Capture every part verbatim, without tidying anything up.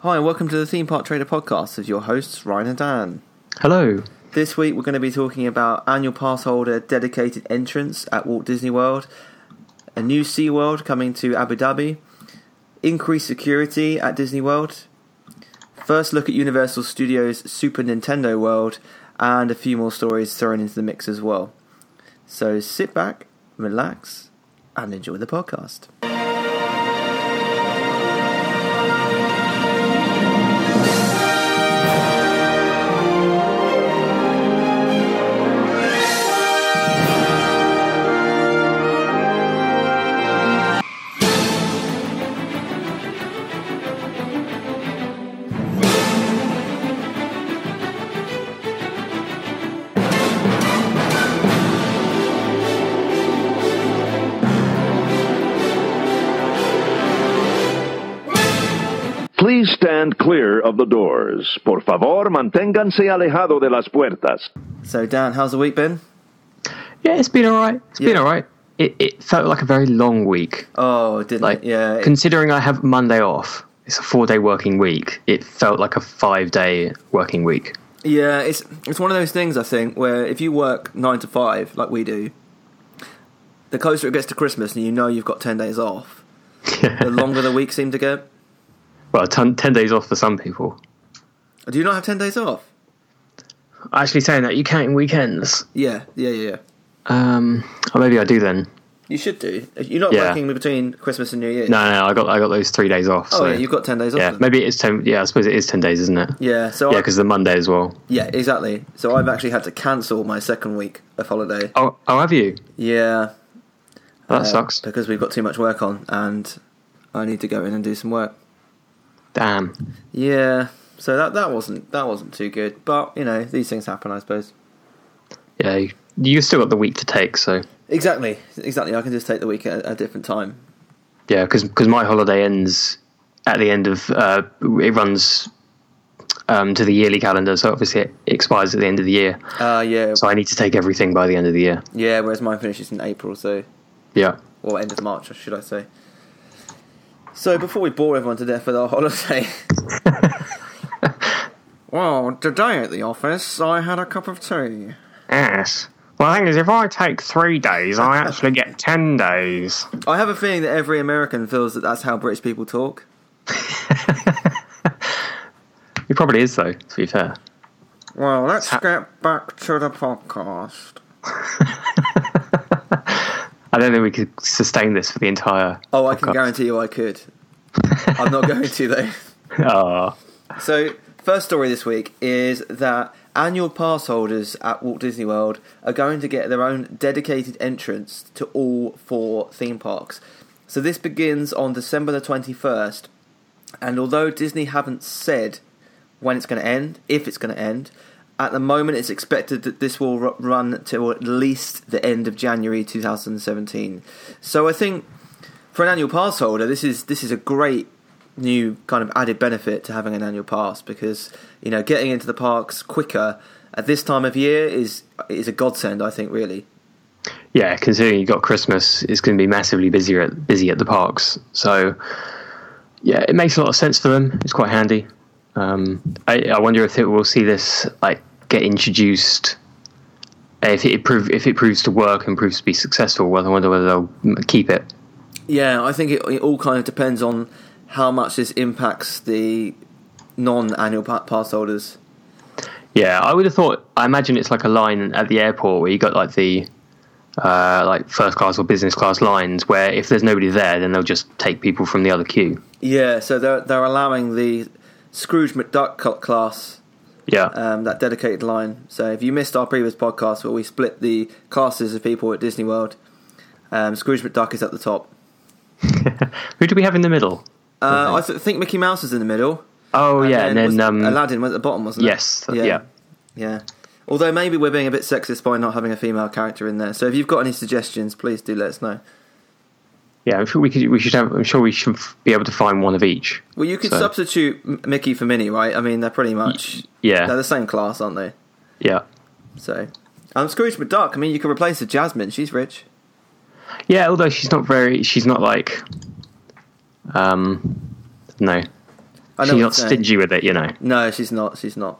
Hi, and welcome to the Theme Park Trader podcast with your hosts, Ryan and Dan. Hello. This week we're going to be talking about annual pass holder dedicated entrance at Walt Disney World, a new SeaWorld coming to Abu Dhabi, increased security at Disney World, first look at Universal Studios' Super Nintendo World, and a few more stories thrown into the mix as well. So sit back, relax, and enjoy the podcast. Please stand clear of the doors. Por favor, manténganse alejado de las puertas. So, Dan, how's the week been? Yeah, it's been alright. It's Yeah. been alright. It, it felt like a very long week. Oh, didn't Like, it? Yeah. it- considering I have Monday off, it's a four-day working week. It felt like a five-day working week. Yeah, it's it's one of those things, I think, where if you work nine to five, like we do, the closer it gets to Christmas and you know you've got ten days off, the longer the week seemed to get. Well, ten, ten days off for some people. Do you not have ten days off? Actually, saying that, you counting weekends? Yeah, yeah, yeah, yeah. Um, or maybe I do then. You should do. You're not Yeah. working between Christmas and New Year. No, no, I got I got those three days off. Oh, so. yeah, you've got ten days off. Yeah, then. maybe it's ten. Yeah, I suppose it is ten days, isn't it? Yeah, so Yeah, I, because the Monday as well. yeah, exactly. So I've actually had to cancel my second week of holiday. Oh, oh, have you? Yeah, That uh, sucks. because we've got too much work on, and I need to go in and do some work. Damn. Yeah, so that that wasn't that wasn't too good, but you know these things happen, I suppose. Yeah, you, you still got the week to take, so. Exactly, exactly. I can just take the week at a different time. Yeah, because my holiday ends at the end of uh, it runs um, to the yearly calendar, so obviously it expires at the end of the year. Uh yeah, So I need to take everything by the end of the year. yeah. Whereas mine finishes in April, so Yeah. or end of March, should I say? So before we bore everyone to death with our holiday, well, today at the office I had a cup of tea. Yes. Well, the thing is, if I take three days, I actually get ten days. I have a feeling that every American feels that that's how British people talk. It probably is, though, to be fair. Well, let's get back to the podcast. I don't think we could sustain this for the entire Oh, I can podcast. guarantee you I could. I'm not going to though. Oh. So, first story this week is that annual pass holders at Walt Disney World are going to get their own dedicated entrance to all four theme parks. So this begins on December the twenty-first, and although Disney haven't said when it's going to end, if it's going to end, at the moment it's expected that this will r- run till at least the end of January twenty seventeen. So I think for an annual pass holder, this is this is a great new kind of added benefit to having an annual pass, because you know getting into the parks quicker at this time of year is is a godsend, I think, really. Yeah, considering you've got Christmas, it's going to be massively busier at, busy at the parks. So, yeah, it makes a lot of sense for them. It's quite handy. Um, I, I wonder if it will see this like get introduced. If it prove if it proves to work and proves to be successful, well, I wonder whether they'll keep it. Yeah, I think it, it all kind of depends on how much this impacts the non-annual pa- pass holders. Yeah, I would have thought. I imagine it's like a line at the airport where you got like the uh, like first class or business class lines, where if there's nobody there, then they'll just take people from the other queue. Yeah, so they're they're allowing the Scrooge McDuck cl- class, Yeah, um, that dedicated line. So if you missed our previous podcast where we split the classes of people at Disney World, um, Scrooge McDuck is at the top. who do we have in the middle? Uh, I th- think Mickey Mouse is in the middle. Oh yeah, and then was- um, Aladdin was at the bottom, wasn't it? yes, th- yeah. yeah. Although maybe we're being a bit sexist by not having a female character in there. So if you've got any suggestions, please do let us know. Yeah, I'm sure we could. We should have. I'm sure we should f- be able to find one of each. Well, you could So- substitute M- Mickey for Minnie, right? I mean, they're pretty much Yeah, they're the same class, aren't they? yeah, So, um, Scrooge McDuck. I mean, you could replace her Jasmine. She's rich. yeah. Although she's not very. She's not like. Um, no. I know she's what not you're saying. stingy with it, you know. No, she's not. She's not.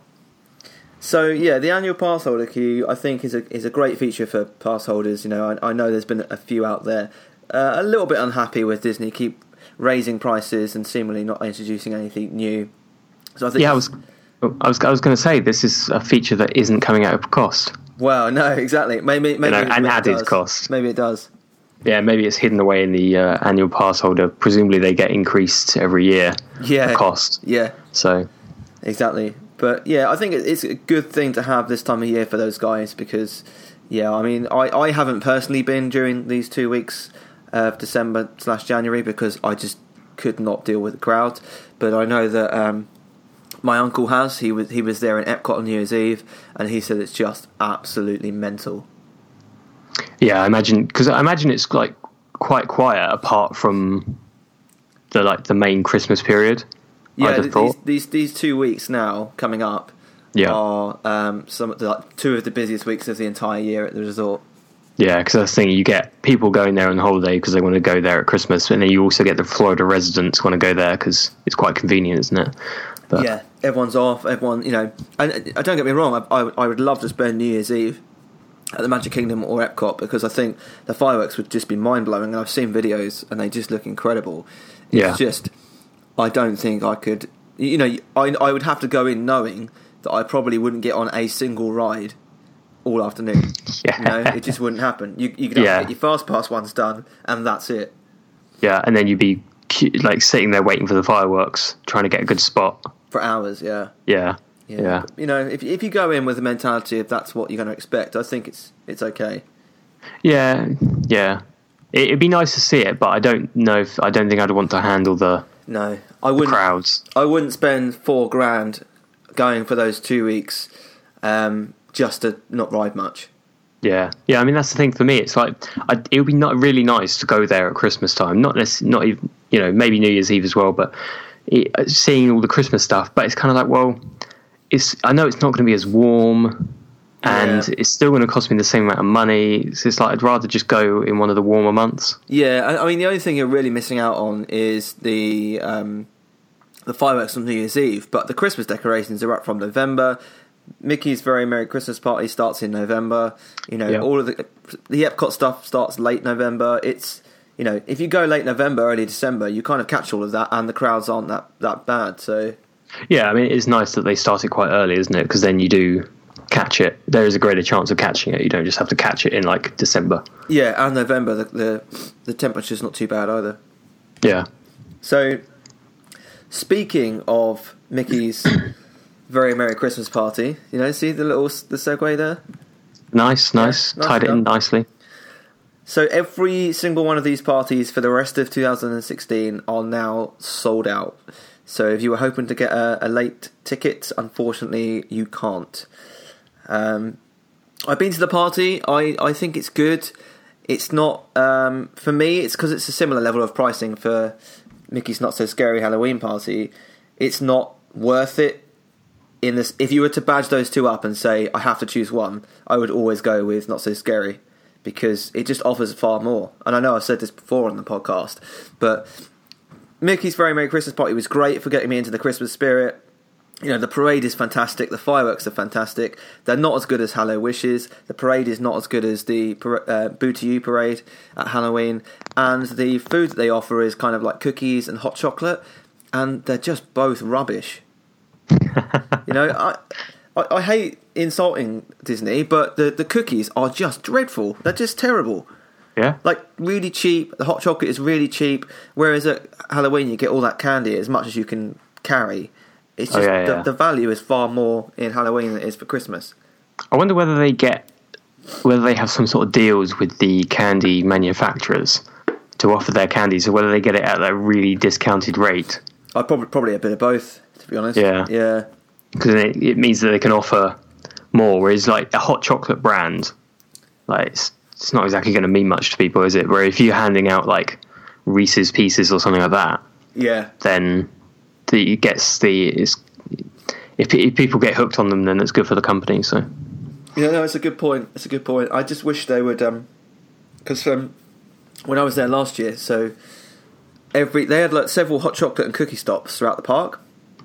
So yeah, the annual pass holder queue I think is a is a great feature for pass holders. You know, I, I know there's been a few out there uh, a little bit unhappy with Disney keep raising prices and seemingly not introducing anything new. So I think Yeah, I was, I was, I was going to say this is a feature that isn't coming out of cost. Well, no, exactly. Maybe maybe You know, and maybe it added does. cost. Maybe it does. Yeah, maybe it's hidden away in the uh, annual pass holder. Presumably, they get increased every year. Yeah, the cost. Yeah, So exactly. But yeah, I think it's a good thing to have this time of year for those guys because, yeah, I mean, I, I haven't personally been during these two weeks of December slash January because I just could not deal with the crowd. But I know that um, my uncle has. He was he was there in Epcot on New Year's Eve, and he said it's just absolutely mental. yeah, I imagine because I imagine it's like quite quiet apart from the like the main Christmas period. Yeah, I'd have these, thought. these these two weeks now coming up Yeah. are um, some of the, like, two of the busiest weeks of the entire year at the resort. Yeah, because that's the thing, you get people going there on holiday because they want to go there at Christmas, and then you also get the Florida residents want to go there because it's quite convenient, isn't it? But, Yeah, everyone's off. Everyone, you know, and uh, don't get me wrong. I, I I would love to spend New Year's Eve at the Magic Kingdom or Epcot because I think the fireworks would just be mind blowing. And I've seen videos and they just look incredible. It's Yeah. just, I don't think I could. You know, I I would have to go in knowing that I probably wouldn't get on a single ride all afternoon. Yeah. You know, it just wouldn't happen. You you could have Yeah. to get your fast pass ones done, and that's it. Yeah, and then you'd be cu- like sitting there waiting for the fireworks, trying to get a good spot. For hours, yeah. Yeah, yeah, You know, if if you go in with the mentality of that's what you're going to expect, I think it's it's okay. yeah, yeah. It, it'd be nice to see it, but I don't know if I don't think I'd want to handle the, No, I the wouldn't. crowds. I wouldn't spend four grand going for those two weeks um, just to not ride much. Yeah, yeah. I mean, that's the thing for me. It's like I, it would be not really nice to go there at Christmas time. Not necess- not even you know maybe New Year's Eve as well, but it, seeing all the Christmas stuff. But it's kind of like, well, it's I know it's not going to be as warm, and Yeah. it's still going to cost me the same amount of money. It's just like I'd rather just go in one of the warmer months. Yeah, I, I mean the only thing you're really missing out on is the um, the fireworks on New Year's Eve, but the Christmas decorations are up from November. Mickey's Very Merry Christmas Party starts in November. You know, Yeah. all of the the Epcot stuff starts late November. It's you know, if you go late November, early December, you kind of catch all of that, and the crowds aren't that, that bad. So Yeah, I mean, it's nice that they started quite early, isn't it? Because then you do catch it. There is a greater chance of catching it. You don't just have to catch it in like December. yeah, and November the the, the temperature's not too bad either. Yeah. So, speaking of Mickey's Very Merry Christmas Party, you know, see the little the segue there? Nice, nice. nice Tied it in done. nicely. So every single one of these parties for the rest of two thousand sixteen are now sold out. So if you were hoping to get a, a late ticket, unfortunately you can't. Um, I've been to the party. I, I think it's good. It's not, um, for me, it's because it's a similar level of pricing for Mickey's Not So Scary Halloween Party. It's not worth it. In this, if you were to badge those two up and say, I have to choose one, I would always go with Not So Scary because it just offers far more. And I know I've said this before on the podcast, but Mickey's Very Merry Christmas Party was great for getting me into the Christmas spirit. You know, the parade is fantastic. The fireworks are fantastic. They're not as good as Hallow Wishes. The parade is not as good as the uh, Boo to You parade at Halloween. And the food that they offer is kind of like cookies and hot chocolate. And they're just both rubbish. You know, I, I I hate insulting Disney, but the, the cookies are just dreadful. They're just terrible. Yeah. Like, really cheap. The hot chocolate is really cheap. Whereas at Halloween, you get all that candy as much as you can carry. It's just Oh, yeah, the, yeah. the value is far more in Halloween than it is for Christmas. I wonder whether they get, whether they have some sort of deals with the candy manufacturers to offer their candies, or whether they get it at a really discounted rate. I probably probably a bit of both, to be honest. Yeah. Yeah. Because it, it means that they can offer more. Whereas, like a hot chocolate brand, like it's, it's not exactly going to mean much to people, is it? Where if you're handing out like Reese's Pieces or something like that, Yeah. then the it gets the it's, if, if people get hooked on them, then it's good for the company. So Yeah, no, it's a good point. It's a good point. I just wish they would, um, because um, when I was there last year, so every they had like several hot chocolate and cookie stops throughout the park.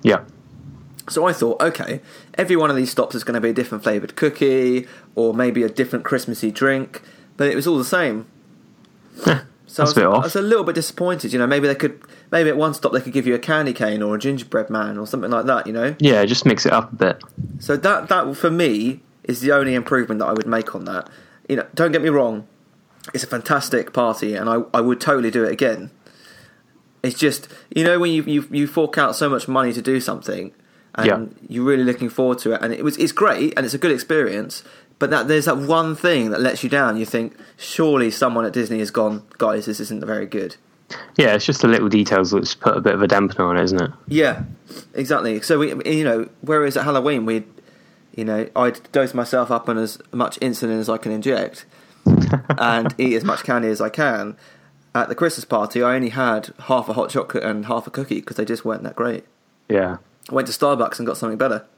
Yeah. So I thought, okay, every one of these stops is going to be a different flavoured cookie or maybe a different Christmassy drink, but it was all the same. So I was, I was a little bit disappointed. You know, maybe they could, maybe at one stop they could give you a candy cane or a gingerbread man or something like that. You know? Yeah, just mix it up a bit. So that that for me is the only improvement that I would make on that. You know, don't get me wrong, it's a fantastic party, and I I would totally do it again. It's just, you know, when you you, you fork out so much money to do something, and yeah. you're really looking forward to it, and it was it's great and it's a good experience. But that there's that one thing that lets you down. You think, surely someone at Disney has gone, guys, this isn't very good. Yeah, it's just the little details that's put a bit of a dampener on it, isn't it? Yeah, exactly. So, we, you know, whereas at Halloween, we, you know, I'd dose myself up on as much insulin as I can inject and eat as much candy as I can. At the Christmas party, I only had half a hot chocolate and half a cookie because they just weren't that great. Yeah. I went to Starbucks and got something better.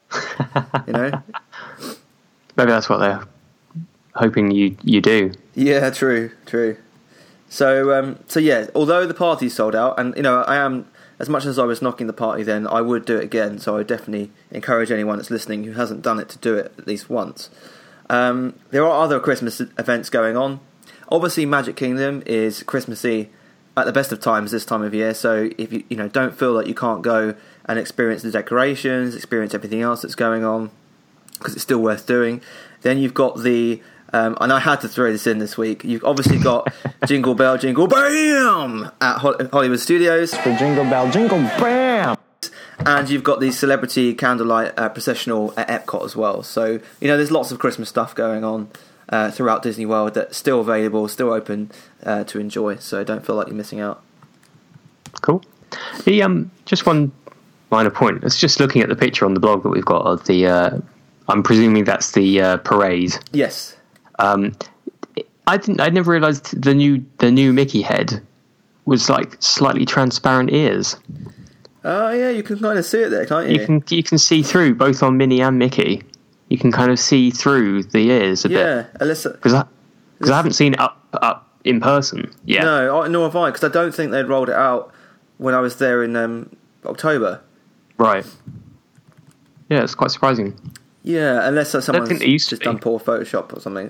You know? Maybe that's what they're hoping you, you do. Yeah, true, true. So, um, so yeah, although the party's sold out, and, you know, I am, as much as I was knocking the party then, I would do it again, so I would definitely encourage anyone that's listening who hasn't done it to do it at least once. Um, there are other Christmas events going on. Obviously, Magic Kingdom is Christmassy at the best of times this time of year, so if you, you know, don't feel like you can't go and experience the decorations, experience everything else that's going on, because it's still worth doing. Then you've got the, um, and I had to throw this in this week, you've obviously got Jingle Bell, Jingle Bam at Hollywood Studios. For Jingle Bell, Jingle Bam! And you've got the celebrity candlelight uh, processional at Epcot as well. So, you know, there's lots of Christmas stuff going on uh, throughout Disney World that's still available, still open uh, to enjoy. So don't feel like you're missing out. Cool. The, um, just one minor point. It's just looking at the picture on the blog that we've got of the... Uh, I'm presuming that's the uh, parade. Yes. Um, I didn't. I never realised the new the new Mickey head was like slightly transparent ears. Oh yeah, you can kind of see it there, can't you? You can you can see through both on Minnie and Mickey. You can kind of see through the ears a yeah, bit. Yeah, Alyssa. Because I because I haven't seen it up up in person yet. No, nor have I. Because I don't think they'd rolled it out when I was there in um, October. Right. Yeah, it's quite surprising. Yeah, unless someone's just be. done poor Photoshop or something.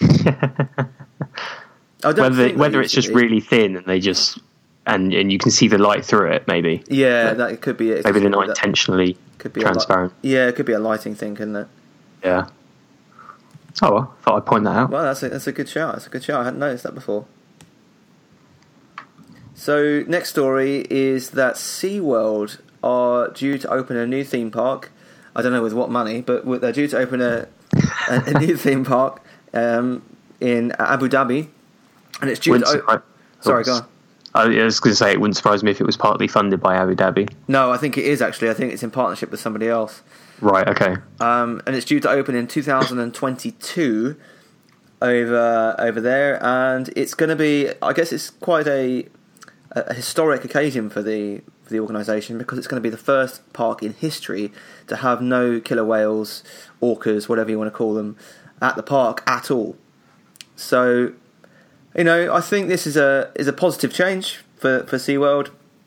I don't whether think whether it's just really thin and they just and and you can see the light through it, maybe. Yeah, that could be it. Maybe they're not intentionally could be transparent. Li- yeah, it could be a lighting thing, couldn't it? Yeah. Oh, well, I thought I'd point that out. Well, that's a, that's a good shout. That's a good shout. I hadn't noticed that before. So, next story is that SeaWorld are due to open a new theme park. I don't know with what money, but they're due to open a, a, a new theme park um, in Abu Dhabi, and it's due wouldn't to. O- Sorry, go on. I was going to say it wouldn't surprise me if it was partly funded by Abu Dhabi. No, I think it is actually. I think it's in partnership with somebody else. Right. Okay. Um, and it's due to open in two thousand twenty-two over over there, and it's going to be. I guess it's quite a, a historic occasion for the. the organisation, because it's going to be the first park in history to have no killer whales, orcas, whatever you want to call them, at the park at all. So, you know, I think this is a is a positive change for, for SeaWorld.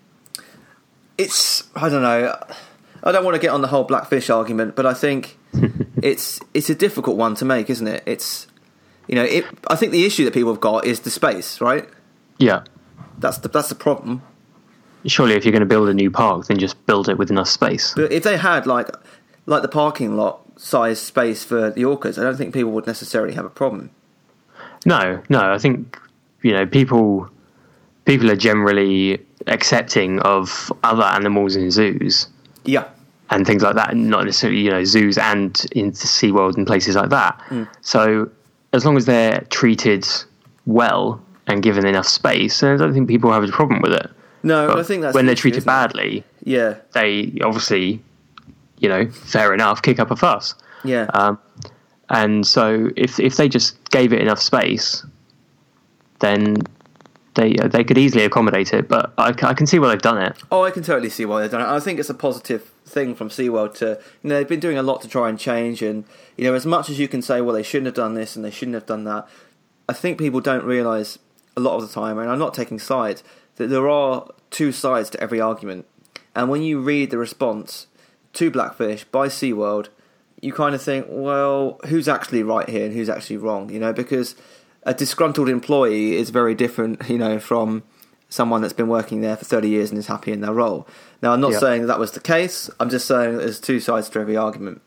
It's, I don't know, I don't want to get on the whole blackfish argument, but I think it's it's a difficult one to make, isn't it? It's, you know, it. I think the issue that people have got is the space, right? Yeah. That's the, that's the problem. Surely if you're going to build a new park, then just build it with enough space. But if they had like like the parking lot size space for the orcas, I don't think people would necessarily have a problem. No, no, I think, you know, people people are generally accepting of other animals in zoos. Yeah. And things like that, not necessarily, you know, zoos and into SeaWorld and places like that. Mm. So as long as they're treated well and given enough space, I don't think people have a problem with it. No, but I think that's when the they're issue, treated badly. Yeah, they obviously, you know, fair enough, kick up a fuss. Yeah, um, and so if if they just gave it enough space, then they they could easily accommodate it. But I, I can see why they've done it. Oh, I can totally see why they've done it. I think it's a positive thing from SeaWorld to, you know, they've been doing a lot to try and change, and, you know, as much as you can say, well, they shouldn't have done this and they shouldn't have done that, I think people don't realise a lot of the time, and I'm not taking sides, that there are two sides to every argument. And when you read the response to Blackfish by SeaWorld, you kind of think, well, who's actually right here and who's actually wrong? You know, because a disgruntled employee is very different, you know, from someone that's been working there for thirty years and is happy in their role. Now, I'm not yep. saying that, that was the case. I'm just saying there's two sides to every argument.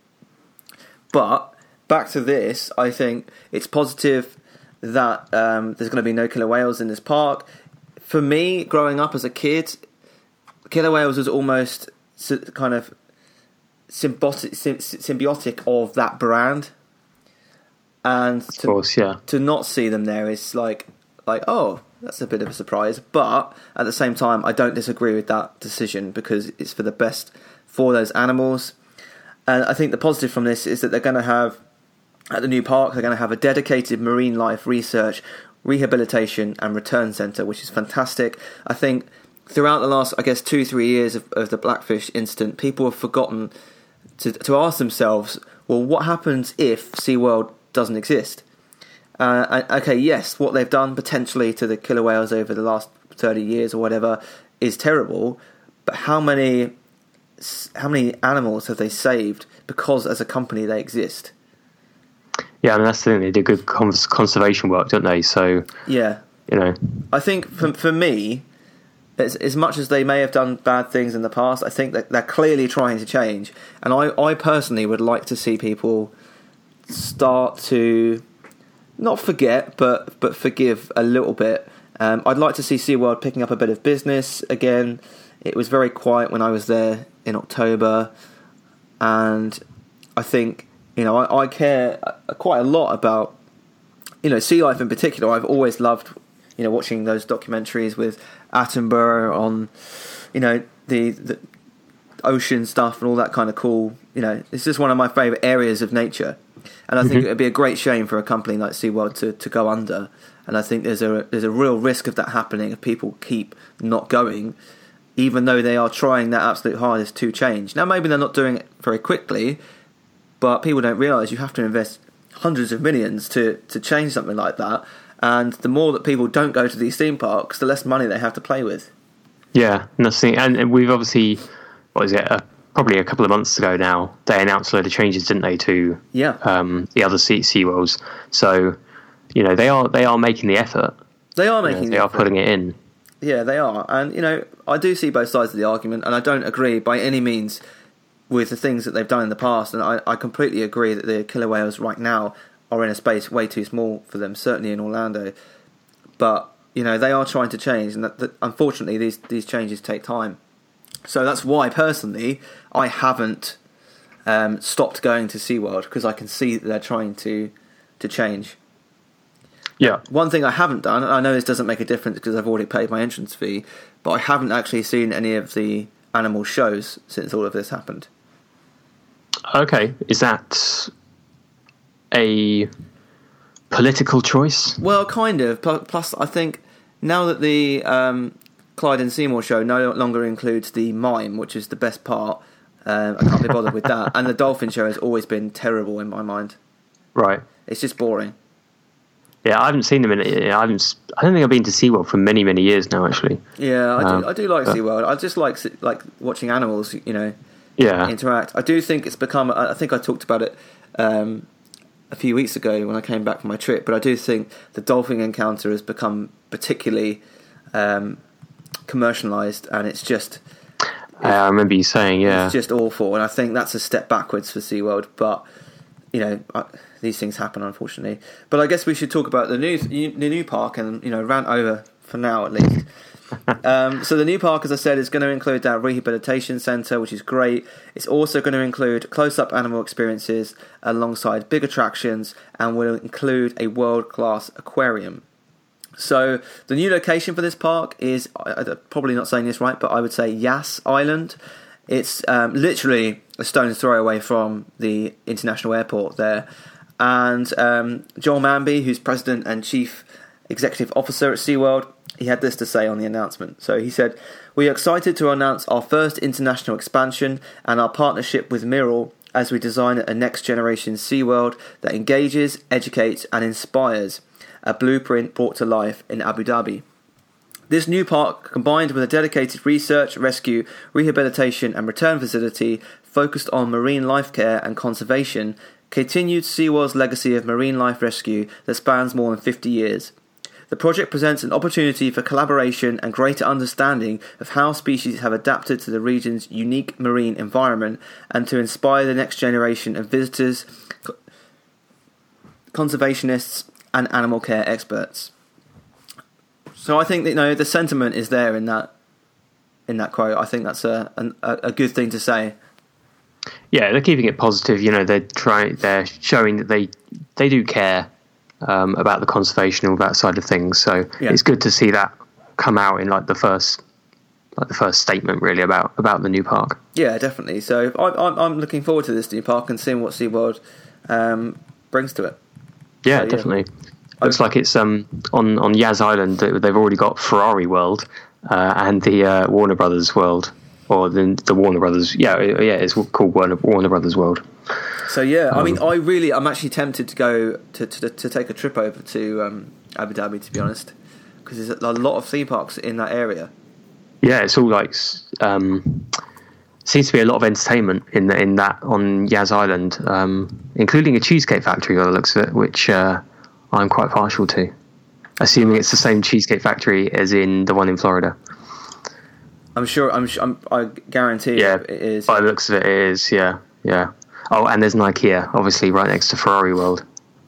But back to this, I think it's positive that um, there's going to be no killer whales in this park. For me, growing up as a kid, killer whales was almost kind of symbiotic, symbiotic of that brand. And of to, course, yeah. to not see them there is like, like, oh, that's a bit of a surprise. But at the same time, I don't disagree with that decision because it's for the best for those animals. And I think the positive from this is that they're going to have, at the new park, they're going to have a dedicated marine life research, rehabilitation and return centre, which is fantastic. I think throughout the last, I guess, two, three years of, of the Blackfish incident, people have forgotten to, to ask themselves, well, what happens if SeaWorld doesn't exist? Uh, okay, yes, what they've done potentially to the killer whales over the last thirty years or whatever is terrible, but how many how many animals have they saved because as a company they exist? Yeah, I mean, that's the thing. They do good cons- conservation work, don't they? So, yeah, you know, I think for, for me, as, as much as they may have done bad things in the past, I think that they're clearly trying to change. And I, I personally would like to see people start to not forget, but but forgive a little bit. Um, I'd like to see SeaWorld picking up a bit of business again. It was very quiet when I was there in October, and I think, you know, I, I care quite a lot about, you know, sea life in particular. I've always loved, you know, watching those documentaries with Attenborough on, you know, the, the ocean stuff and all that kind of cool, you know, it's just one of my favourite areas of nature. And I think mm-hmm. it would be a great shame for a company like SeaWorld to, to go under. And I think there's a there's a real risk of that happening if people keep not going, even though they are trying their absolute hardest to change. Now, maybe they're not doing it very quickly, but people don't realise you have to invest hundreds of millions to, to change something like that. And the more that people don't go to these theme parks, the less money they have to play with. Yeah, and that's the thing. And we've obviously, what is it, uh, probably a couple of months ago now, they announced a load of changes, didn't they, to yeah. um, the other sea SeaWorlds. So, you know, they are they are making the effort. They are making you know, the they effort. are putting it in. Yeah, they are. And, you know, I do see both sides of the argument, and I don't agree by any means with the things that they've done in the past. And I, I completely agree that the killer whales right now are in a space way too small for them, certainly in Orlando. But, you know, they are trying to change, and that, that, unfortunately these, these changes take time. So that's why, personally, I haven't um, stopped going to SeaWorld, because I can see that they're trying to to change. Yeah. One thing I haven't done, and I know this doesn't make a difference because I've already paid my entrance fee, but I haven't actually seen any of the animal shows since all of this happened. Okay. Is that a political choice? Well, kind of. Plus, I think now that the um, Clyde and Seymour show no longer includes the mime, which is the best part, um, I can't be bothered with that. And the dolphin show has always been terrible in my mind. Right. It's just boring. Yeah, I haven't seen them in. I haven't. I don't think I've been to SeaWorld for many, many years now. Actually. Yeah, I um, do. I do like but, SeaWorld. I just like like watching animals, you know, yeah, interact. I do think it's become. I think I talked about it um, a few weeks ago when I came back from my trip. But I do think the dolphin encounter has become particularly um, commercialised, and it's just. It's, I remember you saying, yeah, it's just awful, and I think that's a step backwards for SeaWorld. But you know. I, These things happen, unfortunately. But I guess we should talk about the new the new park and, you know, rant over for now at least. um, so the new park, as I said, is going to include that rehabilitation centre, which is great. It's also going to include close-up animal experiences alongside big attractions, and will include a world-class aquarium. So the new location for this park is, I'm probably not saying this right, but I would say Yas Island. It's um, literally a stone's throw away from the international airport there. And um, Joel Manby, who's president and chief executive officer at SeaWorld, he had this to say on the announcement. So he said, "We are excited to announce our first international expansion and our partnership with Miral as we design a next-generation SeaWorld that engages, educates and inspires, a blueprint brought to life in Abu Dhabi." This new park, combined with a dedicated research, rescue, rehabilitation and return facility focused on marine life care and conservation, continued SeaWorld's legacy of marine life rescue that spans more than fifty years. The project presents an opportunity for collaboration and greater understanding of how species have adapted to the region's unique marine environment and to inspire the next generation of visitors, conservationists and animal care experts. So I think that, you know, the sentiment is there in that in that quote. I think that's a a, a good thing to say. Yeah, they're keeping it positive. You know, they're trying, they're showing that they they do care um, about the conservation and all that side of things. So yeah. It's good to see that come out in like the first like the first statement really about about the new park. Yeah, definitely. So I, I'm I'm looking forward to this new park and seeing what SeaWorld um, brings to it. Yeah, so, yeah. definitely. Looks like it's um on on Yas Island. They've already got Ferrari World uh, and the uh, Warner Brothers World, or the the Warner Brothers. Yeah, yeah, it's called Warner Warner Brothers World. So yeah, um, I mean, I really, I'm actually tempted to go to to, to take a trip over to um, Abu Dhabi, to be honest, because there's a lot of theme parks in that area. Yeah, it's all like um, seems to be a lot of entertainment in the, in that on Yas Island, um, including a cheesecake factory by the looks of it, which. Uh, I'm quite partial to, assuming it's the same cheesecake factory as in the one in Florida. I'm sure. I'm. I'm I guarantee. Yeah, it is. By the looks of it, it is. Yeah, yeah. Oh, and there's an IKEA, obviously, right next to Ferrari World.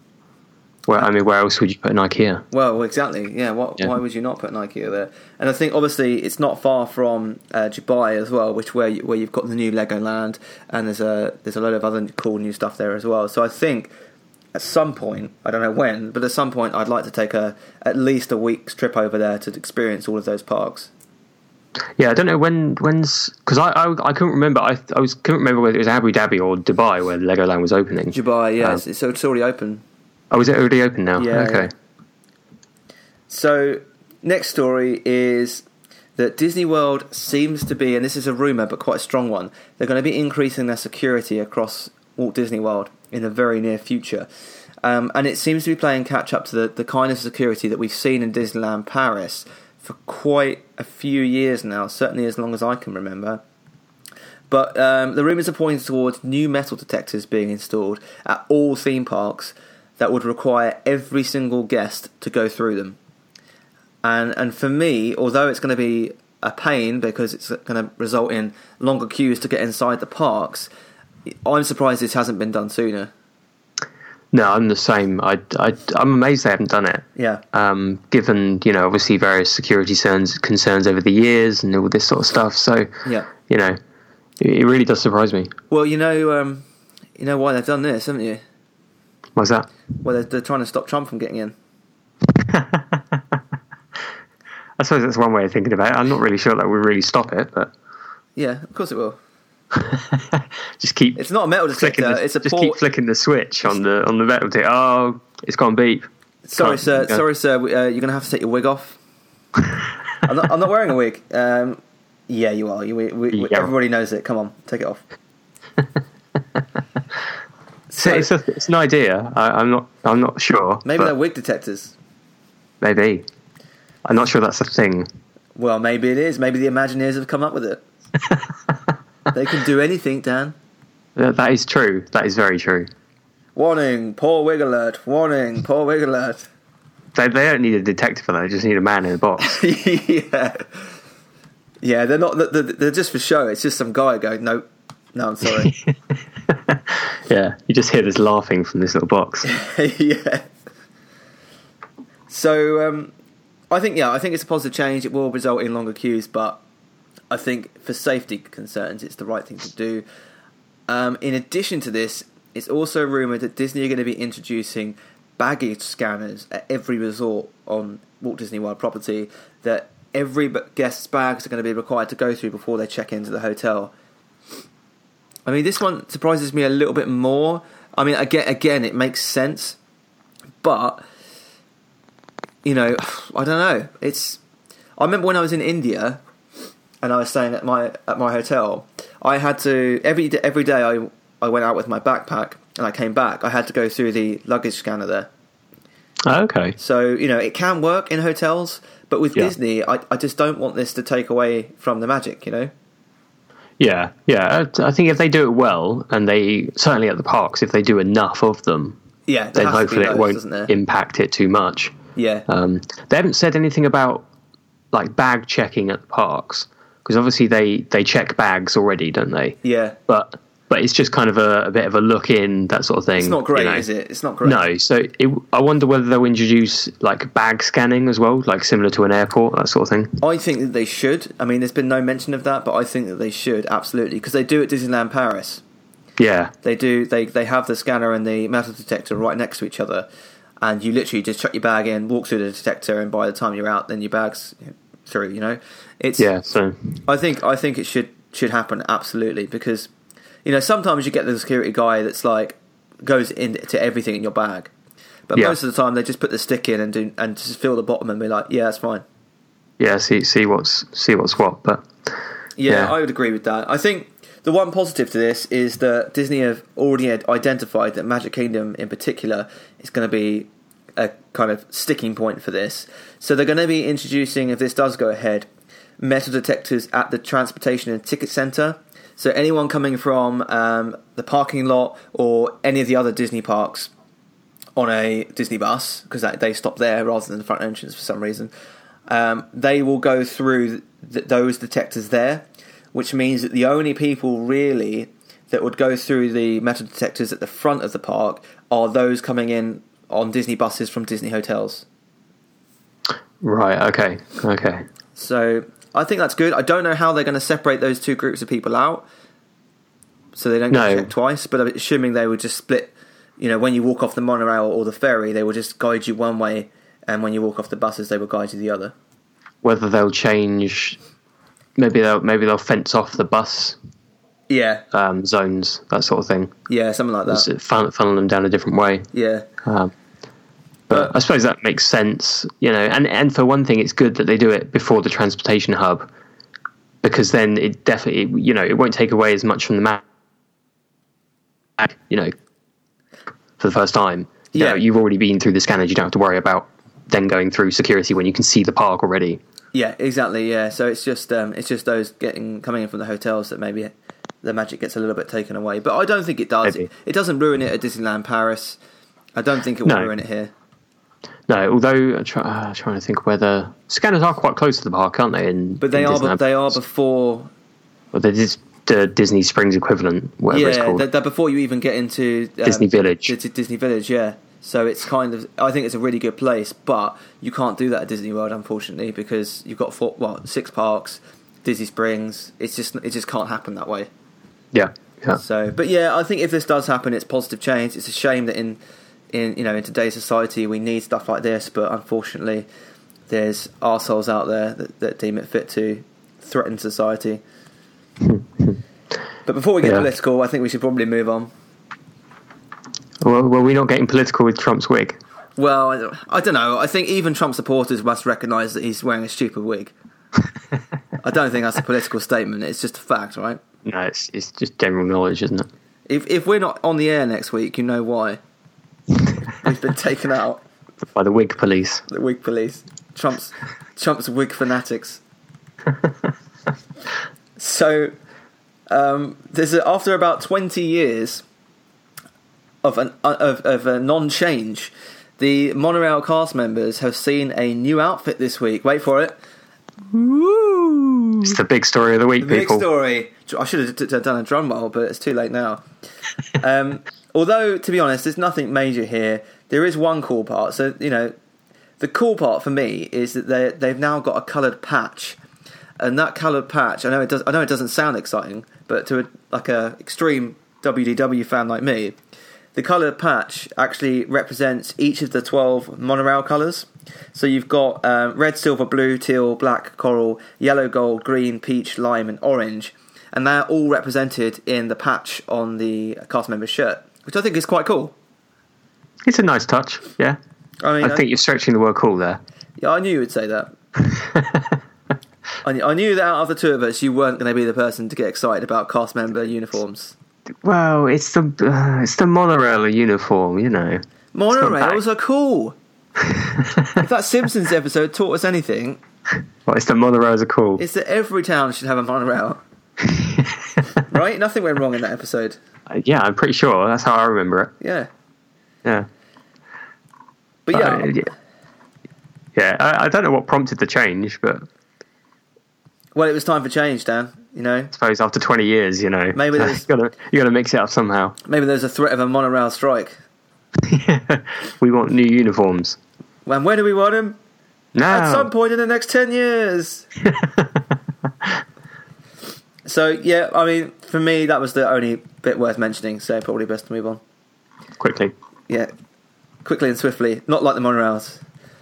Where I mean, where else would you put an IKEA? Well, exactly. Yeah. What, yeah. Why would you not put an IKEA there? And I think obviously it's not far from uh, Dubai as well, which where you, where you've got the new Legoland, and there's a there's a lot of other cool new stuff there as well. So I think. At some point, I don't know when, but at some point I'd like to take a at least a week's trip over there to experience all of those parks. Yeah, I don't know when when's because I, I I couldn't remember I I was couldn't remember whether it was Abu Dhabi or Dubai where Legoland was opening. Dubai, yeah, um, so it's already open. Oh, is it already open now? Yeah. Okay. Yeah. So next story is that Disney World seems to be, and this is a rumor but quite a strong one, they're going to be increasing their security across Walt Disney World in the very near future. Um, and it seems to be playing catch up to the, the kind of security that we've seen in Disneyland Paris for quite a few years now, certainly as long as I can remember. But um, the rumours are pointing towards new metal detectors being installed at all theme parks that would require every single guest to go through them. And and for me, although it's going to be a pain because it's going to result in longer queues to get inside the parks, I'm surprised this hasn't been done sooner. No, I'm the same. I, I, I'm amazed they haven't done it. Yeah. Um, given, you know, obviously various security concerns, concerns over the years and all this sort of stuff. So, yeah. you know, it, it really does surprise me. Well, you know, um, you know why they've done this, haven't you? Why's that? Well, they're, they're trying to stop Trump from getting in. I suppose that's one way of thinking about it. I'm not really sure that will really stop it, but yeah, of course it will. just keep. It's not a metal detector. The, it's a just port. keep flicking the switch on the on the metal detector. Oh, it's gone beep. Sorry, Can't, sir. go. Sorry, sir. Uh, you're going to have to take your wig off. I'm not. I'm not wearing a wig. Um, yeah, you are. You, we, we, Yeah. Everybody knows it. Come on, take it off. so, it's, a, it's an idea. I, I'm not. I'm not sure. Maybe they're wig detectors. Maybe. I'm not sure that's a thing. Well, maybe it is. Maybe the Imagineers have come up with it. They can do anything, Dan. That, that is true. That is very true. Warning, poor wig alert. Warning, poor wig alert. They, they don't need a detective for that. They just need a man in a box. yeah. Yeah, they're not. They're, they're just for show. It's just some guy going, no, no, I'm sorry. Yeah, you just hear this laughing from this little box. Yeah. So, um, I think, yeah, I think it's a positive change. It will result in longer queues, but I think for safety concerns, it's the right thing to do. Um, in addition to this, it's also rumoured that Disney are going to be introducing baggage scanners at every resort on Walt Disney World property that every guest's bags are going to be required to go through before they check into the hotel. I mean, this one surprises me a little bit more. I mean, again, again, it makes sense, but you know, I don't know. It's. I remember when I was in India, and I was staying at my at my hotel. I had to every every day. I I went out with my backpack, and I came back. I had to go through the luggage scanner there. Okay. So, you know, it can work in hotels, but with Yeah. Disney, I, I just don't want this to take away from the magic, you know? Yeah, yeah. I I think if they do it well, and they certainly at the parks, if they do enough of them, Yeah, there then has to be hopefully those, it won't doesn't there? impact it too much. Yeah. Um, they haven't said anything about like bag checking at the parks, because obviously they, they check bags already, don't they? Yeah. But but it's just kind of a, a bit of a look in, that sort of thing. It's not great, you know? is it? It's not great. No. So it, I wonder whether they'll introduce like bag scanning as well, like similar to an airport, that sort of thing. I think that they should. I mean, there's been no mention of that, but I think that they should, absolutely, because they do at Disneyland Paris. Yeah. They do. They they have the scanner and the metal detector right next to each other, and you literally just chuck your bag in, walk through the detector, and by the time you're out, then your bag's through. You know, it's. Yeah. So I think I think it should should happen absolutely, because, you know, sometimes you get the security guy that's like goes into everything in your bag, but Yeah. most of the time they just put the stick in and do and just feel the bottom and be like, yeah, that's fine. yeah, see see what's see what's what, but Yeah, Yeah. I would agree with that. I think the one positive to this is that Disney have already had identified that Magic Kingdom in particular is going to be a kind of sticking point for this. So they're going to be introducing, if this does go ahead, metal detectors at the transportation and ticket centre. So anyone coming from um, the parking lot or any of the other Disney parks on a Disney bus, because they stop there rather than the front entrance for some reason, um, they will go through th- those detectors there, which means that the only people really that would go through the metal detectors at the front of the park are those coming in on Disney buses from Disney hotels. right. Okay. Okay. So I think that's good. I don't know how they're going to separate those two groups of people out so they don't get No. checked twice, but I'm assuming they would just split, you know, when you walk off the monorail or the ferry, they will just guide you one way, and when you walk off the buses, they will guide you the other. Whether they'll change, maybe they'll maybe they'll fence off the bus Yeah, um, zones, that sort of thing. yeah, something like that. Just funnel, funnel them down a different way. Yeah, Um, but I suppose that makes sense, you know. And and for one thing, it's good that they do it before the transportation hub, because then it definitely, you know, it won't take away as much from the map. You know, for the first time, you Yeah. know, you've already been through the scanners. You don't have to worry about then going through security when you can see the park already. yeah, exactly. Yeah, so it's just um, it's just those getting coming in from the hotels that maybe the magic gets a little bit taken away. But I don't think it does. Maybe. It, it doesn't ruin it at Disneyland Paris. I don't think it will No. ruin it here. No, although I'm try, uh, trying to think whether scanners are quite close to the park, aren't they? In, But they in are Disneyland? they are before. Well, they're just the Disney Springs equivalent, whatever it's Yeah, called. they're, they're before you even get into um, Disney Village. D- D- Disney Village, yeah. So it's kind of, I think it's a really good place, but you can't do that at Disney World, unfortunately, because you've got four, what, six parks, Disney Springs. It's just, it just can't happen that way. Yeah, yeah. So, but yeah, I think if this does happen, it's positive change. It's a shame that in, in you know, in today's society, we need stuff like this, but unfortunately, there's arseholes out there that, that deem it fit to threaten society. But before we get Yeah. political, I think we should probably move on. Well, well, we're not getting political with Trump's wig. Well, I don't, I don't know. I think even Trump supporters must recognise that he's wearing a stupid wig. I don't think that's a political statement. It's just a fact, right? No, it's it's just general knowledge, isn't it? If if we're not on the air next week, you know why. We've been taken out. By the wig police. The wig police. Trump's Trump's wig fanatics. So, um, there's a, after about twenty years of an of of a non-change, the monorail cast members have seen a new outfit this week. Wait for it. Woo! It's the big story of the week, The big people. story. I should have d- d- done a drum roll, but it's too late now. um, although, to be honest, there's nothing major here. There is one cool part. So, you know, the cool part for me is that they they've now got a coloured patch, and that coloured patch. I know it does. I know it doesn't sound exciting, but to a, like a extreme W D W fan like me, the coloured patch actually represents each of the twelve monorail colours. So you've got um, red, silver, blue, teal, black, coral, yellow, gold, green, peach, lime, and orange, and they're all represented in the patch on the cast member's shirt, which I think is quite cool. It's a nice touch, yeah. I mean, I think you're stretching the word cool there. yeah, I knew you would say that. I, knew, I knew that out of the two of us, you weren't going to be the person to get excited about cast member uniforms. Well, it's the uh, it's the monorail uniform, you know. Monorails are cool. If that Simpsons episode taught us anything, Well, it's that monorails are cool. it's that every town should have a monorail. Right? Nothing went wrong in that episode. Uh, yeah, I'm pretty sure. That's how I remember it. Yeah. Yeah. But yeah, Uh, yeah. Yeah, I, I don't know what prompted the change, but well, it was time for change, Dan. You know, I suppose after twenty years, you know, Maybe you there's- gotta you gotta mix it up somehow. maybe there's a threat of a monorail strike. We want new uniforms When when do we want them? now. At some point in the next ten years. So yeah, I mean, for me, that was the only bit worth mentioning. So probably best to move on. Quickly. Yeah, quickly and swiftly, not like the monorails.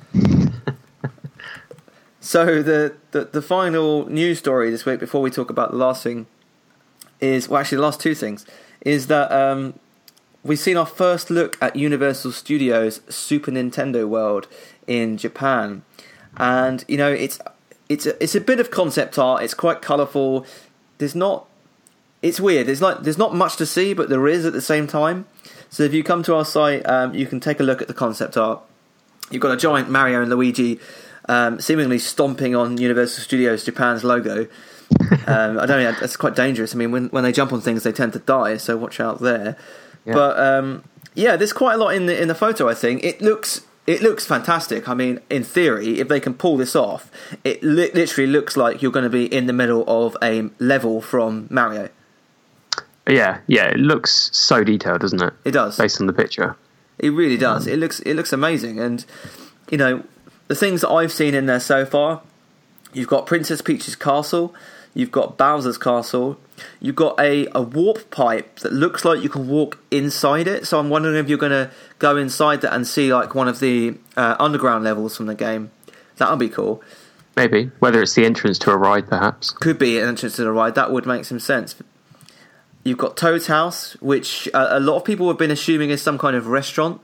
So the, the the final news story this week, before we talk about the last thing, is well, actually the last two things, is that um, we've seen our first look at Universal Studios' Super Nintendo World in Japan, and you know it's it's a, it's a bit of concept art. It's quite colourful. There's not. It's weird. There's like there's not much to see, but there is at the same time. So if you come to our site, um, you can take a look at the concept art. You've got a giant Mario and Luigi um, seemingly stomping on Universal Studios Japan's logo. Um, I don't know, that's quite dangerous. I mean, when when they jump on things, they tend to die, so watch out there. Yeah. But um, yeah, there's quite a lot in the in the photo. I think it looks it looks fantastic. I mean, in theory, if they can pull this off, it li- literally looks like you're going to be in the middle of a level from Mario. Yeah, yeah, it looks so detailed, doesn't it? It does. Based on the picture. It really does. It looks it looks amazing, and you know the things that I've seen in there so far. You've got Princess Peach's castle. You've got Bowser's castle. You've got a, a warp pipe that looks like you can walk inside it. So I'm wondering if you're going to go inside that and see like one of the uh, underground levels from the game. That would be cool. Maybe. Whether it's the entrance to a ride, perhaps. Could be an entrance to the ride. That would make some sense. You've got Toad's house, which uh, a lot of people have been assuming is some kind of restaurant.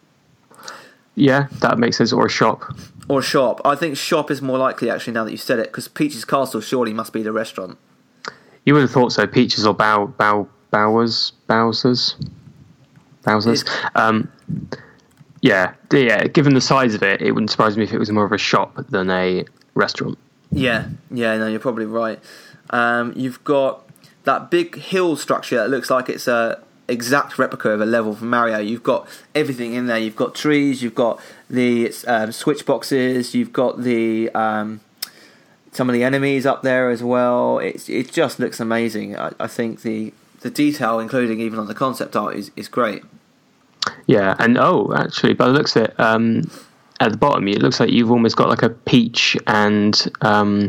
Yeah, that makes sense. Or a shop. Or shop. I think shop is more likely, actually, now that you said it, because Peach's Castle surely must be the restaurant. You would have thought so. Peaches or Bow, Bow, Bowers, Bowsers, Bowsers. Um, yeah, yeah. Given the size of it, it wouldn't surprise me if it was more of a shop than a restaurant. Yeah, yeah, no, you're probably right. Um, you've got that big hill structure that looks like it's a exact replica of a level from Mario. You've got everything in there. You've got trees. You've got the um, switch boxes. You've got the um, some of the enemies up there as well. It's it just looks amazing. I, I think the the detail, including even on the concept art, is, is great. Yeah, and oh, actually, by the looks of it, um, at the bottom, it looks like you've almost got like a Peach and um,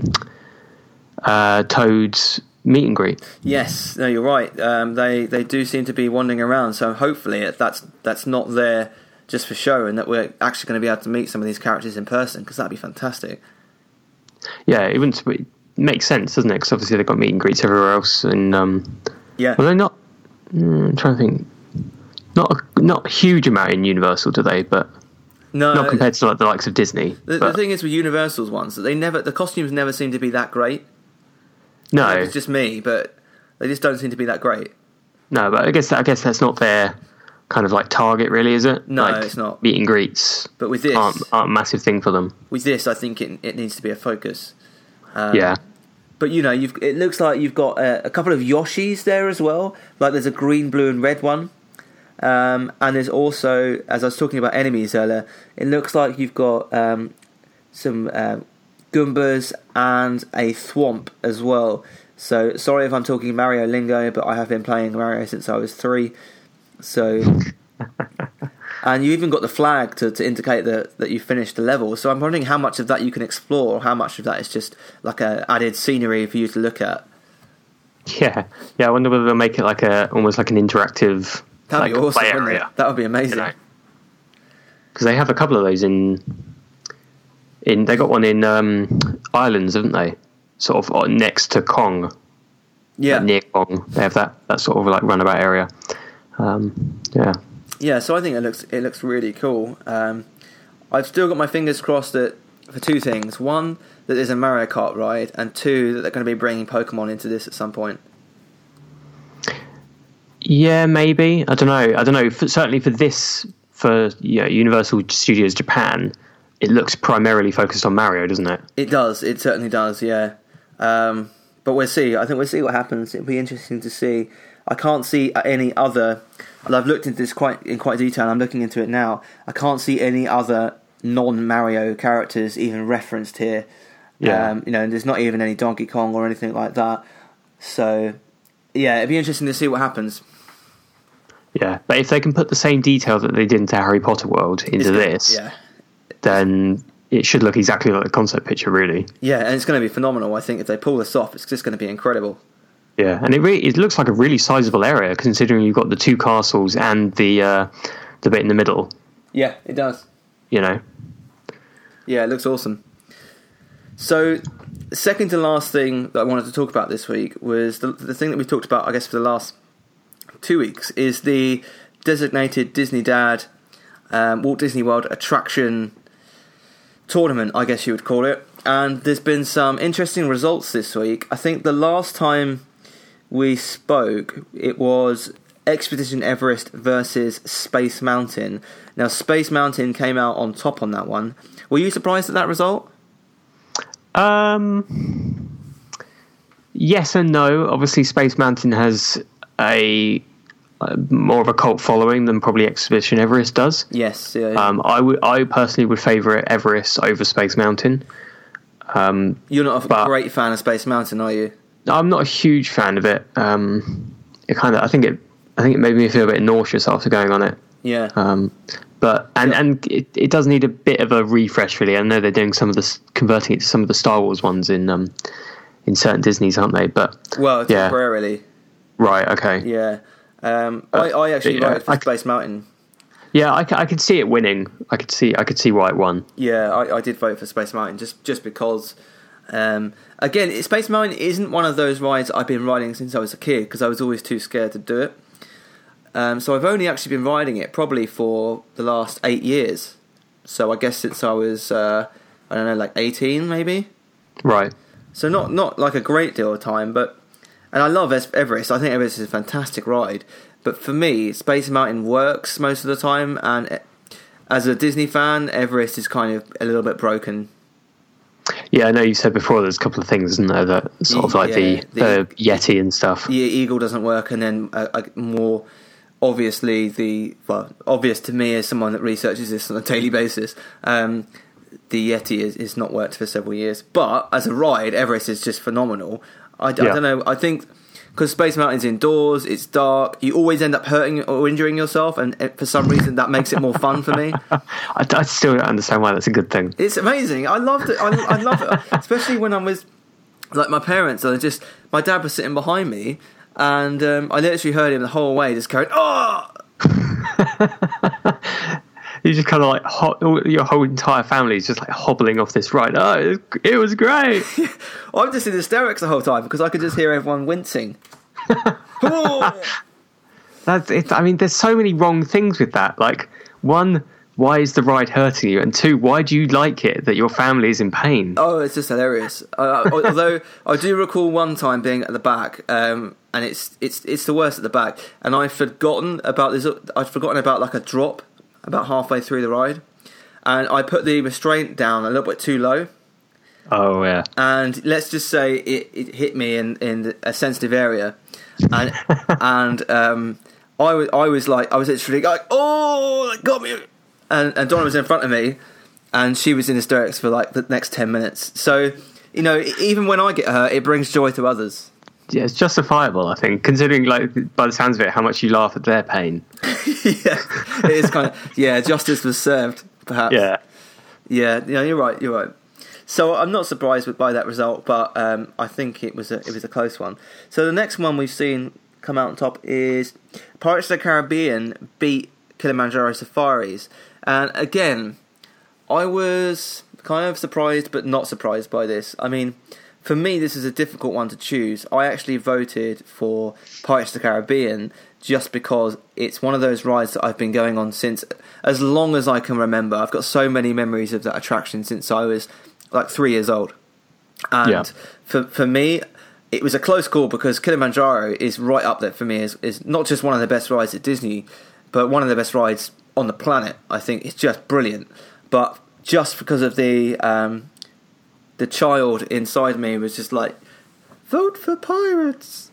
uh, Toad's meet and greet. Yes, no, you're right. Um, they they do seem to be wandering around. So hopefully that's that's not there just for show, and that we're actually going to be able to meet some of these characters in person, because that'd be fantastic. Yeah, it wouldn't it makes sense, doesn't it? Because obviously they've got meet and greets everywhere else, and um, Yeah. well, they're not. Mm, I'm trying to think. Not a, not a huge amount in Universal, do they? But No, not compared to like the likes of Disney. The, but, the thing is with Universal's ones that they never the costumes never seem to be that great. no, It's just me, but they just don't seem to be that great. no. But I guess I guess that's not their kind of like target, really, is it? No, like, it's not. Meet and greets But with this, aren't, aren't a massive thing for them. with this, I think it it needs to be a focus. Um, Yeah. But you know, you've it looks like you've got a, a couple of Yoshis there as well. Like there's a green, blue, and red one. Um, and there's also, as I was talking about enemies earlier, it looks like you've got um, some um, Goombas and a Thwomp as well. So sorry if I'm talking Mario lingo, but I have been playing Mario since I was three. So, and you even got the flag to, to indicate that, that you finished the level. So I'm wondering how much of that you can explore, or how much of that is just like a added scenery for you to look at. Yeah, yeah. I wonder whether they'll make it like a almost like an interactive. That'd like be awesome, play wouldn't area. it? That would be amazing. Because you know? They have a couple of those in. In they got one in um, Islands, haven't they? Sort of next to Kong. Yeah, like near Kong, they have that that sort of like runabout area. Um, yeah, yeah. So I think it looks it looks really cool. Um, I've still got my fingers crossed that for two things: one, that there's a Mario Kart ride, and two, that they're going to be bringing Pokemon into this at some point. yeah, maybe. I don't know. I don't know. For, certainly for this for you know, Universal Studios Japan, it looks primarily focused on Mario, doesn't it? It does. It certainly does. Yeah. Um, but we'll see. I think we'll see what happens. It'll be interesting to see. I can't see any other. And I've looked into this quite in quite detail. I'm looking into it now. I can't see any other non-Mario characters even referenced here. Yeah. Um, you know, there's not even any Donkey Kong or anything like that. So, yeah, it'd be interesting to see what happens. Yeah, but if they can put the same detail that they did into Harry Potter World into It's- this, yeah. then it should look exactly like the concept picture, really. Yeah, and it's going to be phenomenal. I think if they pull this off, it's just going to be incredible. Yeah, and it really, it looks like a really sizable area, considering you've got the two castles and the uh, the bit in the middle. Yeah, it does. You know. Yeah, it looks awesome. So, second to last thing that I wanted to talk about this week was the, the thing that we've talked about, I guess, for the last two weeks, is the designated Disney Dad um, Walt Disney World attraction tournament, I guess you would call it. And there's been some interesting results this week. I think the last time we spoke, it was Expedition Everest versus Space Mountain. Now, Space Mountain came out on top on that one. Were you surprised at that result? Um. Yes and no. Obviously, Space Mountain has a uh, more of a cult following than probably Expedition Everest does. Yes. Yeah, yeah. Um, I would, I personally would favour Everest over Space Mountain. Um, You're not a but- great fan of Space Mountain, are you? I'm not a huge fan of it. Um, it kind of, I think it, I think it made me feel a bit nauseous after going on it. Yeah. Um, but and Sure. and it, it does need a bit of a refresh, really. I know they're doing some of the converting it to some of the Star Wars ones in um in certain Disneys, aren't they? But Well, yeah, temporarily. right, okay, Yeah. Um, I, I actually yeah, voted for I- Space Mountain. yeah. I, c- I could see it winning. I could see I could see why it won. Yeah, I, I did vote for Space Mountain just just because. Um, again, it- Space Mountain isn't one of those rides I've been riding since I was a kid because I was always too scared to do it. Um, so I've only actually been riding it probably for the last eight years. So I guess since I was uh, I don't know, like eighteen maybe. Right. So not not like a great deal of time, but and I love Es- Everest. I think Everest is a fantastic ride. But for me, Space Mountain works most of the time, and eh, as a Disney fan, Everest is kind of a little bit broken. Yeah, I know you said before there's a couple of things, isn't there, that sort of like Yeah, the, the, the- Yeti and stuff. The Eagle doesn't work, and then uh, uh, more obviously the well, obvious to me as someone that researches this on a daily basis. Um, the Yeti is, is not worked for several years, but as a ride, Everest is just phenomenal. I, d- I Yeah. don't know. I think because Space Mountain's indoors, it's dark. You always end up hurting or injuring yourself, and eh, for some reason that makes it more fun for me. I, I still don't understand why that's a good thing. It's amazing. I loved it. I, I love it, especially when I'm with like my parents. And I just my dad was sitting behind me, and um, I literally heard him the whole way just going, "Oh!" You just kind of like ho- your whole entire family is just like hobbling off this ride. Oh, it was, it was great. I'm just in hysterics the whole time because I could just hear everyone wincing. Oh! That's it. I mean, there's so many wrong things with that. Like, one, why is the ride hurting you? And two, why do you like it that your family is in pain? Oh, it's just hilarious. Uh, although I do recall one time being at the back, um, and it's it's it's the worst at the back, and I'd forgotten about this. I'd forgotten about like a drop about halfway through the ride, and I put the restraint down a little bit too low. Oh, yeah. And let's just say it, it hit me in, in a sensitive area, and and um, I was I was like I was literally like, oh, it got me, and and Donna was in front of me, and she was in hysterics for like the next ten minutes. So you know, even when I get hurt, it brings joy to others. Yeah, it's justifiable, I think, considering, like, by the sounds of it, how much you laugh at their pain. Yeah, it is kind of yeah. Justice was served, perhaps. Yeah. Yeah, yeah, you're right. You're right. So I'm not surprised with, by that result, but um, I think it was a it was a close one. So the next one we've seen come out on top is Pirates of the Caribbean beat Kilimanjaro Safaris, and again, I was kind of surprised, but not surprised by this. I mean, for me, this is a difficult one to choose. I actually voted for Pirates of the Caribbean just because it's one of those rides that I've been going on since as long as I can remember. I've got so many memories of that attraction since I was like three years old. And Yeah. for for me, it was a close call because Kilimanjaro is right up there for me. Is is not just one of the best rides at Disney, but one of the best rides on the planet. I think it's just brilliant. But just because of the um, the child inside me was just like, vote for pirates.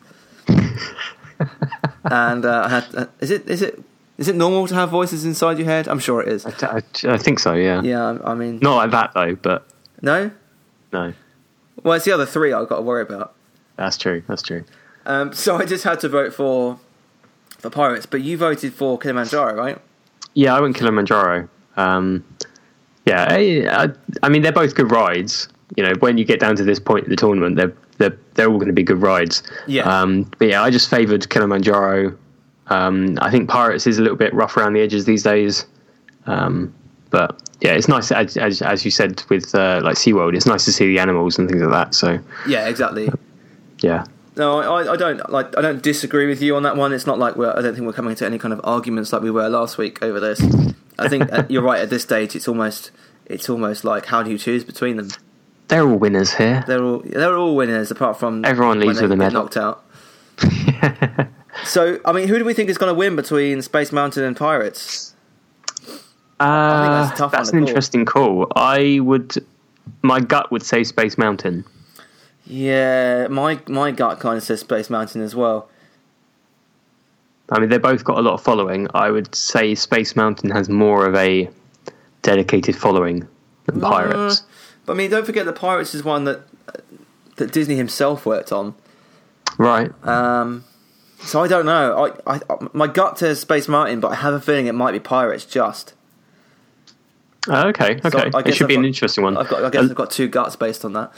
and uh, I had, uh, is it is it is it normal to have voices inside your head? I'm sure it is. I, I, I think so. Yeah. Yeah. I mean, not like that though. But no, no. Well, it's the other three I've got to worry about. That's true. That's true. Um, so I just had to vote for for pirates, but you voted for Kilimanjaro, right? Yeah, I went Kilimanjaro. Um, yeah, I, I, I mean they're both good rides. You know, when you get down to this point in the tournament, they're they're they're all going to be good rides. Yeah. Um, but yeah, I just favoured Kilimanjaro. Um, I think Pirates is a little bit rough around the edges these days. Um, but yeah, it's nice as as, as you said with uh, like SeaWorld. It's nice to see the animals and things like that. So yeah, exactly. Yeah. No, I, I don't like. I don't disagree with you on that one. It's not like we're. I don't think we're coming to any kind of arguments like we were last week over this. I think you're right. At this stage, it's almost. It's almost like how do you choose between them? They're all winners here. They're all. They're all winners, apart from everyone leaves with a medal. Knocked out. So, I mean, who do we think is going to win between Space Mountain and Pirates? Uh, I think that's, a tough that's an call. Interesting call. I would. My gut would say Space Mountain. Yeah, my my gut kind of says Space Mountain as well. I mean, they've both got a lot of following. I would say Space Mountain has more of a dedicated following than Pirates. Uh, but I mean, don't forget that Pirates is one that that Disney himself worked on. Right. Um. So I don't know. I, I my gut says Space Mountain, but I have a feeling it might be Pirates just. Oh, okay. Okay. So it should I've be got, an interesting one. I've got. I guess uh, I've got two guts based on that.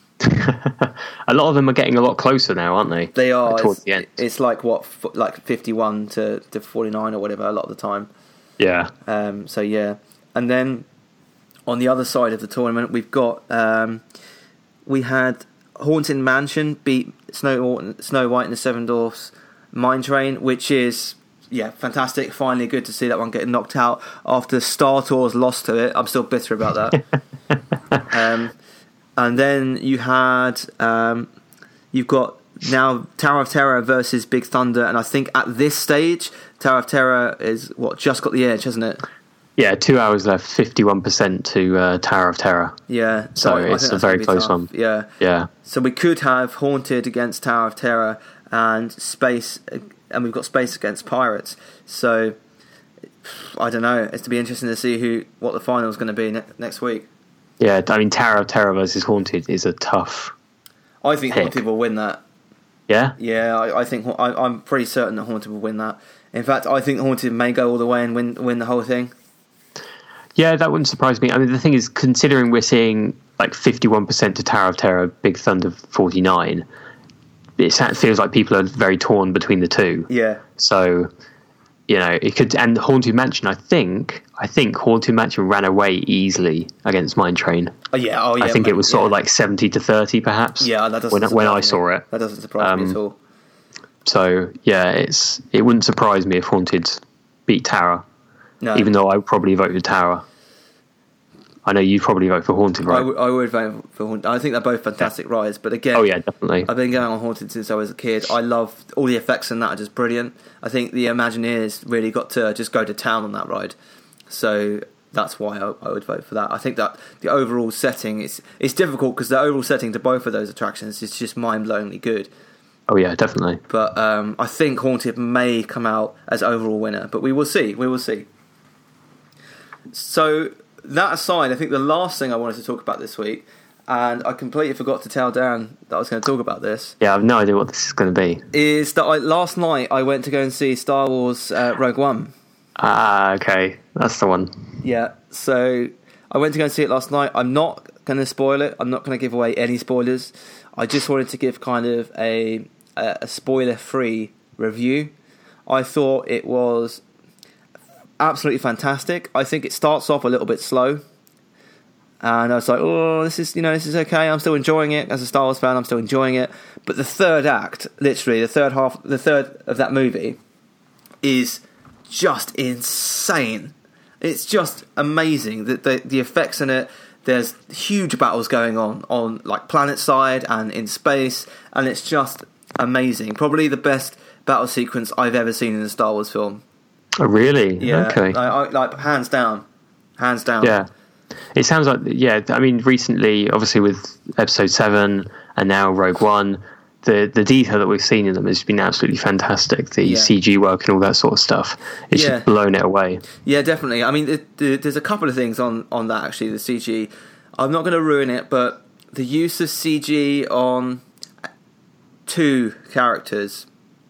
A lot of them are getting a lot closer now, aren't they? They are. Like towards it's, the end. It's like what, like fifty-one to, to forty-nine or whatever. A lot of the time. Yeah. Um. So yeah, and then on the other side of the tournament, we've got um, we had Haunted Mansion beat Snow Snow White and the Seven Dwarfs Mine Train, which is yeah fantastic. Finally, good to see that one getting knocked out after Star Tours lost to it. I'm still bitter about that. um. And then you had, um, you've got now Tower of Terror versus Big Thunder, and I think at this stage, Tower of Terror is what just got the edge, hasn't it? Yeah, two hours left, fifty-one percent to uh, Tower of Terror. Yeah, so, so it's a very close tough. one. Yeah, yeah. So we could have Haunted against Tower of Terror and Space, and we've got Space against Pirates. So I don't know. It's to be interesting to see who what the final is going to be ne- next week. Yeah, I mean, Tower of Terror versus Haunted is a tough I think pick. Haunted will win that. Yeah? Yeah, I, I think I, I'm pretty certain that Haunted will win that. In fact, I think Haunted may go all the way and win win the whole thing. Yeah, that wouldn't surprise me. I mean, the thing is, considering we're seeing like fifty-one percent to Tower of Terror, Big Thunder forty-nine, it feels like people are very torn between the two. Yeah. So, you know, it could, and Haunted Mansion, I think, I think Haunted Mansion ran away easily against Mine Train. Oh yeah, oh yeah. I think man, it was sort yeah. of like seventy to thirty, perhaps. Yeah, that doesn't when when I saw me. it. That doesn't surprise um, me at all. So yeah, it's it wouldn't surprise me if Haunted beat Tower. No. Even though I would probably vote for Tower. I know you'd probably vote for Haunted, right? I, w- I would vote for Haunted. I think they're both fantastic yeah. rides, but again, oh yeah, definitely. I've been going on Haunted since I was a kid. I love all the effects in that are just brilliant. I think the Imagineers really got to just go to town on that ride, so that's why I, I would vote for that. I think that the overall setting is it's difficult because the overall setting to both of those attractions is just mind-blowingly good. Oh yeah, definitely. But um, I think Haunted may come out as overall winner, but we will see. We will see. So that aside, I think the last thing I wanted to talk about this week, and I completely forgot to tell Dan that I was going to talk about this. Yeah, I have no idea what this is going to be. Is that I, last night I went to go and see Star Wars uh, Rogue One. Ah, okay, that's the one. Yeah, so I went to go and see it last night. I'm not going to spoil it. I'm not going to give away any spoilers. I just wanted to give kind of a a spoiler-free review. I thought it was absolutely fantastic. I think it starts off a little bit slow, and I was like, "Oh, this is you know this is okay. I'm still enjoying it as a Star Wars fan. I'm still enjoying it." But the third act, literally the third half, the third of that movie, is just insane. It's just amazing that the the effects in it. There's huge battles going on on like planet side and in space, and it's just amazing. Probably the best battle sequence I've ever seen in a Star Wars film. Oh, really? Yeah, Okay. I, I, like hands down, hands down. Yeah. It sounds like, yeah, I mean, recently, obviously with episode seven and now Rogue One, the, the detail that we've seen in them has been absolutely fantastic. The Yeah. C G work and all that sort of stuff. It's Yeah. just blown it away. Yeah, definitely. I mean, it, the, there's a couple of things on, on that, actually, the C G. I'm not going to ruin it, but the use of C G on two characters,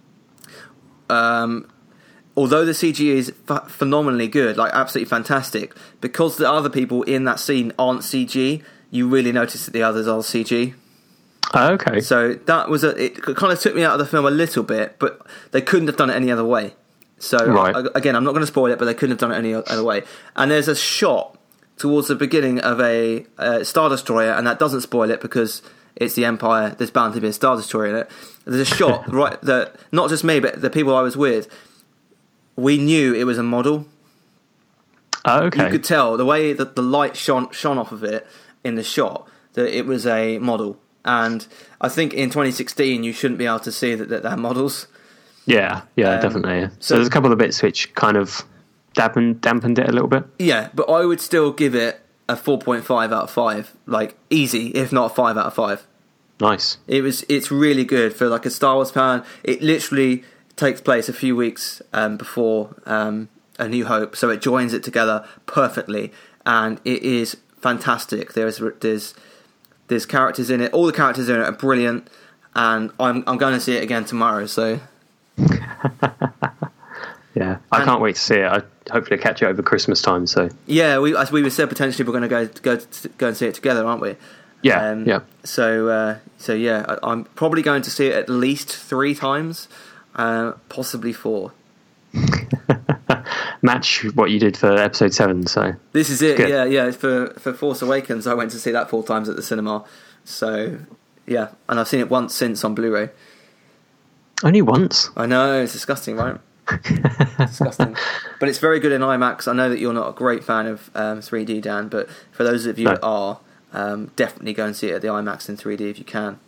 um, although the C G is ph- phenomenally good, like absolutely fantastic, because the other people in that scene aren't C G, you really notice that the others are C G. Oh, okay. So that was a, it kind of took me out of the film a little bit, but they couldn't have done it any other way. So Right. I, again, I'm not going to spoil it, but they couldn't have done it any other way. And there's a shot towards the beginning of a uh, Star Destroyer, and that doesn't spoil it because it's the Empire. There's bound to be a Star Destroyer in it. There's a shot right that not just me, but the people I was with, we knew it was a model. Oh, okay. You could tell the way that the light shone shone off of it in the shot that it was a model. And I think in twenty sixteen you shouldn't be able to see that, that they're models. Yeah, yeah, Um, definitely. So, so- there's a couple of bits which kind of dampened, dampened it a little bit. Yeah, but I would still give it a four point five out of five. Like, easy, if not five out of five. Nice. It was. It's really good for like a Star Wars fan. It literally takes place a few weeks um, before um, A New Hope, so it joins it together perfectly, and it is fantastic. There's there's there's characters in it. All the characters in it are brilliant, and I'm I'm going to see it again tomorrow. So Yeah, I And- can't wait to see it. I hopefully catch it over Christmas time. So yeah, we as we said potentially we're going to go go go and see it together, aren't we? yeah, Um, yeah. So, uh, so yeah, I, I'm probably going to see it at least three times, uh, possibly four. Match what you did for episode seven. So This is it. Good. Yeah, yeah. For for Force Awakens, I went to see that four times at the cinema. So, yeah, and I've seen it once since on Blu-ray. only once. I know, it's disgusting, right? It's disgusting, but it's very good in IMAX. I know that you're not a great fan of um, three D, Dan, but for those of you No. that are, um, definitely go and see it at the IMAX in three D if you can.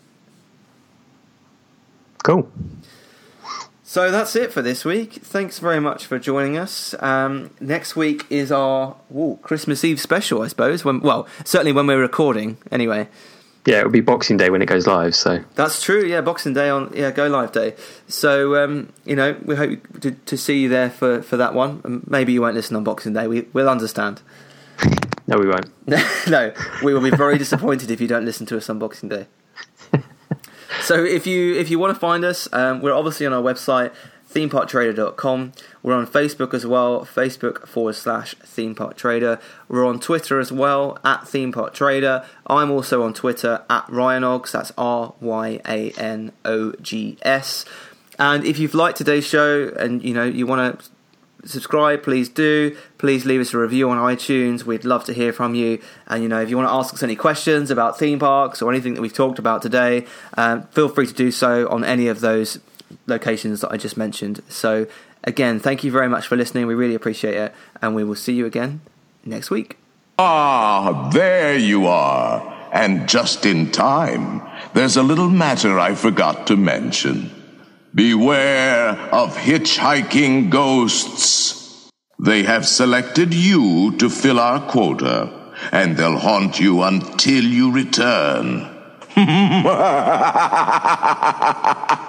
Cool. So that's it for this week. Thanks very much for joining us. Um, next week is our ooh, Christmas Eve special, I suppose. When, well, certainly when we're recording, anyway. Yeah, it'll be Boxing Day when it goes live. So That's true, yeah, Boxing Day on, yeah, Go Live Day. So, um, you know, we hope to, to see you there for, for that one. And maybe you won't listen on Boxing Day, we, we'll understand. no, we won't. No, we will be very disappointed if you don't listen to us on Boxing Day. So if you if you want to find us, um, we're obviously on our website, theme park trader dot com. We're on Facebook as well, Facebook forward slash Theme Park Trader. We're on Twitter as well, at Theme Park Trader. I'm also on Twitter, at Ryanogs, that's R Y A N O G S. And if you've liked today's show and, you know, you want to subscribe, please do. Please leave us a review on iTunes. We'd love to hear from you. And, you know, if you want to ask us any questions about theme parks or anything that we've talked about today, um, feel free to do so on any of those locations that I just mentioned. So, again, thank you very much for listening. We really appreciate it. And we will see you again next week. Ah, there you are. And just in time. There's a little matter I forgot to mention. Beware of hitchhiking ghosts. They have selected you to fill our quota, and they'll haunt you until you return.